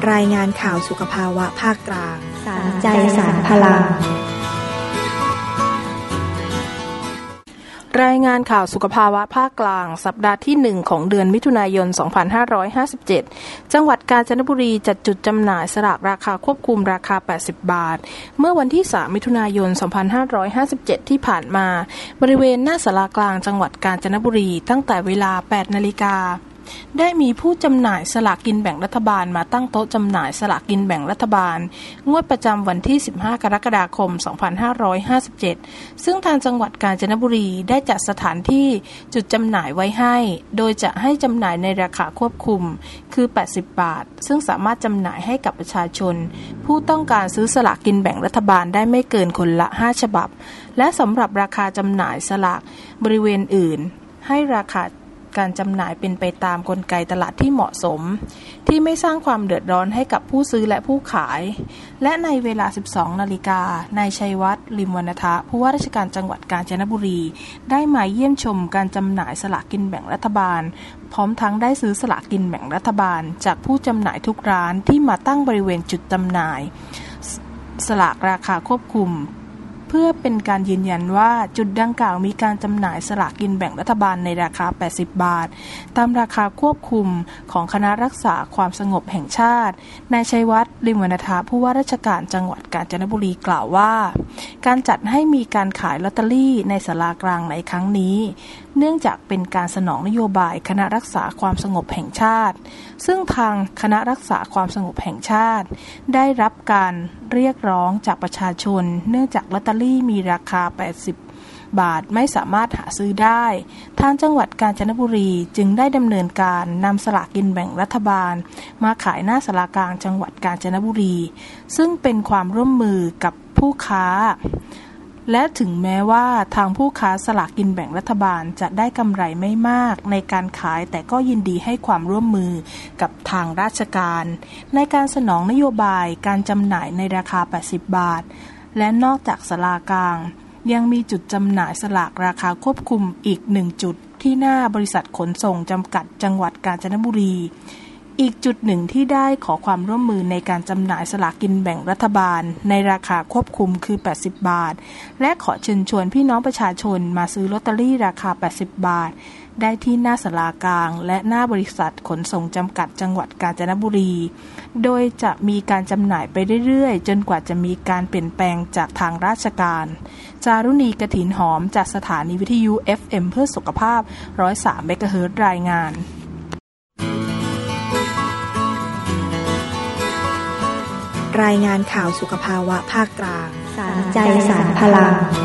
รายงานข่าวสุขภาวะภาคกลางสารใจสารพลังรายงานข่าวสุขภาวะภาคกลางสัปดาห์ที่1ของเดือนมิถุนายน 2557 จังหวัดกาญจนบุรีจัดจุดจำหน่ายสลากราคาควบคุมราคา80 บาทเมื่อวันที่3มิถุนายน 2557 ที่ผ่านมาบริเวณหน้าศาลากลางจังหวัดกาญจนบุรีตั้งแต่เวลา 8 นาฬิกาได้มีผู้จำหน่ายสลากกินแบ่งรัฐบาลมาตั้งโต๊ะจำหน่ายสลากกินแบ่งรัฐบาลงวดประจำวันที่15กรกฎาคม2557ซึ่งทางจังหวัดกาญจนบุรีได้จัดสถานที่จุดจำหน่ายไว้ให้โดยจะให้จำหน่ายในราคาควบคุมคือ80 บาทซึ่งสามารถจำหน่ายให้กับประชาชนผู้ต้องการซื้อสลากกินแบ่งรัฐบาลได้ไม่เกินคนละ5ฉบับและสำหรับราคาจำหน่ายสลากบริเวณอื่นให้ราคาการจำหน่ายเป็นไปตามกลไกตลาดที่เหมาะสมที่ไม่สร้างความเดือดร้อนให้กับผู้ซื้อและผู้ขายและในเวลา 12 นาฬิกานายชัยวัฒน์ลิมวรรณทะผู้ว่าราชการจังหวัดกาญจนบุรีได้มาเยี่ยมชมการจำหน่ายสลากกินแบ่งรัฐบาลพร้อมทั้งได้ซื้อสลากกินแบ่งรัฐบาลจากผู้จำหน่ายทุกร้านที่มาตั้งบริเวณจุดจำหน่ายสลากราคาควบคุมเพื่อเป็นการยืนยันว่าจุดดังกล่าวมีการจำหน่ายสลากกินแบ่งรัฐบาลในราคา80 บาทตามราคาควบคุมของคณะรักษาความสงบแห่งชาตินายชัยวัฒน์ลิมวรรณทะผู้ว่าราชการจังหวัดกาญจนบุรีกล่าวว่าการจัดให้มีการขายลอตเตอรี่ในศาลากลางในครั้งนี้เนื่องจากเป็นการสนองนโยบายคณะรักษาความสงบแห่งชาติซึ่งทางคณะรักษาความสงบแห่งชาติได้รับการเรียกร้องจากประชาชนเนื่องจากลอตเตอรี่มีราคา80 บาทไม่สามารถหาซื้อได้ทางจังหวัดกาญจนบุรีจึงได้ดำเนินการนำสลากกินแบ่งรัฐบาลมาขายหน้าศาลากลางจังหวัดกาญจนบุรีซึ่งเป็นความร่วมมือกับผู้ค้าและถึงแม้ว่าทางผู้ค้าสลากกินแบ่งรัฐบาลจะได้กำไรไม่มากในการขายแต่ก็ยินดีให้ความร่วมมือกับทางราชการในการสนองนโยบายการจำหน่ายในราคา80 บาทและนอกจากศาลากลางยังมีจุดจำหน่ายสลากราคาควบคุมอีก1จุดที่หน้าบริษัทขนส่งจำกัดจังหวัดกาญจนบุรีอีกจุดหนึ่งที่ได้ขอความร่วมมือในการจำหน่ายสลากกินแบ่งรัฐบาลในราคาควบคุมคือ80 บาทและขอเชิญชวนพี่น้องประชาชนมาซื้อลอตเตอรี่ราคา80 บาทได้ที่หน้าศาลากลางและหน้าบริษัทขนส่งจำกัดจังหวัดกาญจนบุรีโดยจะมีการจำหน่ายไปเรื่อยๆจนกว่าจะมีการเปลี่ยนแปลงจากทางราชการจารุณีกฐินหอมจากสถานีวิทยุ FM เพื่อสุขภาพ 103 เมกะเฮิรตซ์รายงานรายงานข่าวสุขภาวะภาคกลางสารใจสารพลัง